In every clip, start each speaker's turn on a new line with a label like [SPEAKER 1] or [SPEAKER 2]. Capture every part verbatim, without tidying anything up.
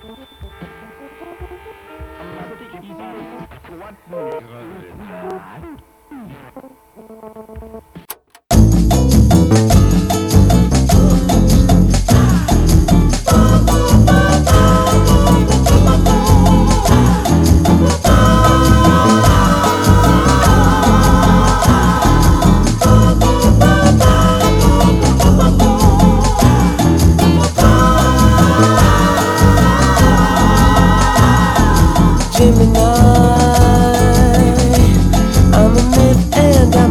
[SPEAKER 1] Gemini, I'm a myth and I'm a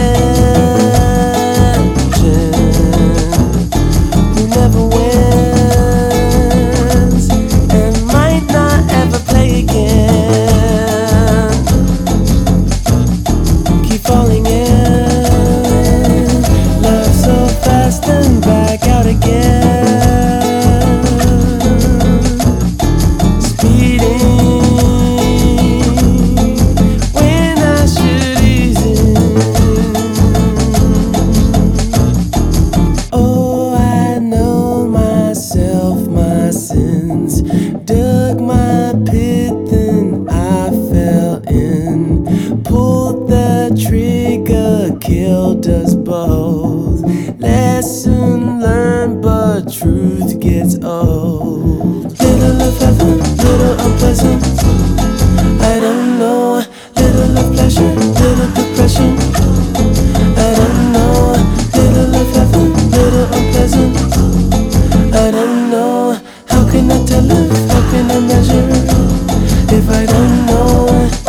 [SPEAKER 1] legend who never wins and might not ever play again. Keep falling in, love so fast and back out again. Dug my pit, then I fell in. Pulled the trigger, killed us both. Lesson learned, but truth gets old. Little of heaven, little unpleasant. I don't know. Little of pleasure, little depression. I don't know. Little of heaven, little unpleasant. I don't know. How can I tell if, how can I measure if I don't know?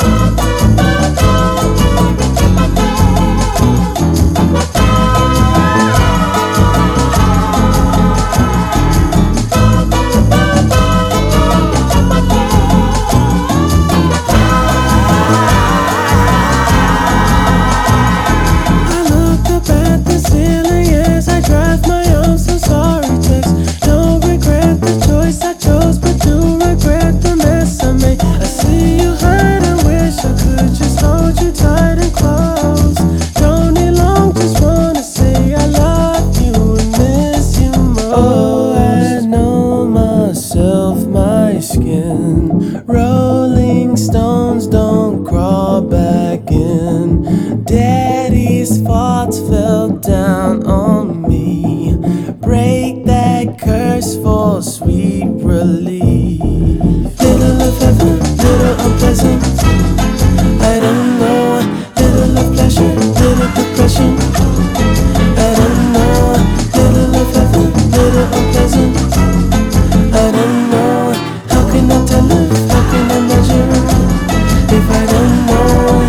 [SPEAKER 1] I look up at the ceiling as I drive my own so sorry text. Don't regret the choice I chose, but do regret the mess I made. I see you hurt and wish I could just hold you tight and close. Don't need long, just wanna say I love you and miss you most. Oh, I know myself, my skin. Rolling stones don't crawl back in. Daddy's thoughts fell down on me. Break that curse for sweet relief. Little of heaven, little unpleasant. I don't know. Little of pleasure, little depression. I don't know. Little of heaven, little unpleasant. I don't know. How can I tell if, how can I measure if I don't know?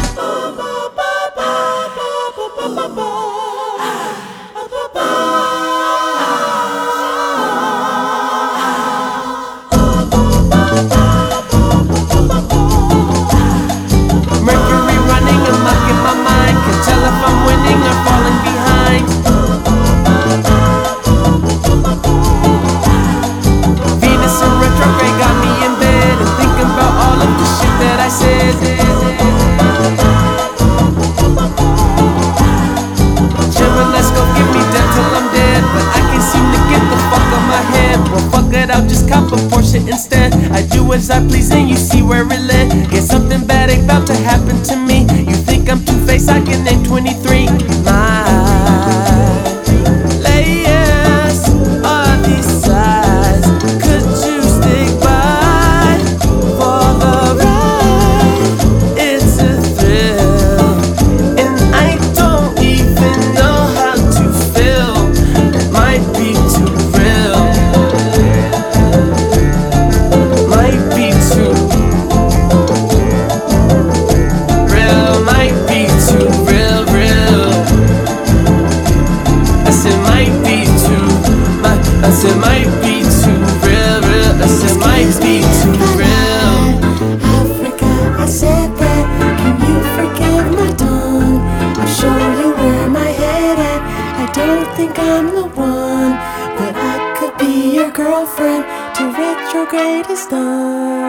[SPEAKER 1] Mercury running amok in my mind. Can't tell if I'm winning or falling behind. Venus in retrograde got me in bed and thinking about all of the shit that I said. Let's go give me dead till I'm dead, but I can't seem to get the fuck on my head. Well, fuck it, I'll just cop a Porsche instead. I do as I please and you see where it led. Get something bad about to happen to me. You think I'm two-faced, I can name twenty-three. My layers are these sides. Could you stick by for the ride? It's a thrill, and I don't even know how to feel. It might be too real. Might be too real. Might be too real, real. I said might be too. My, I said might be too real, real. I said might be too real.
[SPEAKER 2] Africa, I said that. Can you forgive my tongue? I'll show you where my head at. I don't think I'm the one, but I could be your girlfriend till retrograde is done.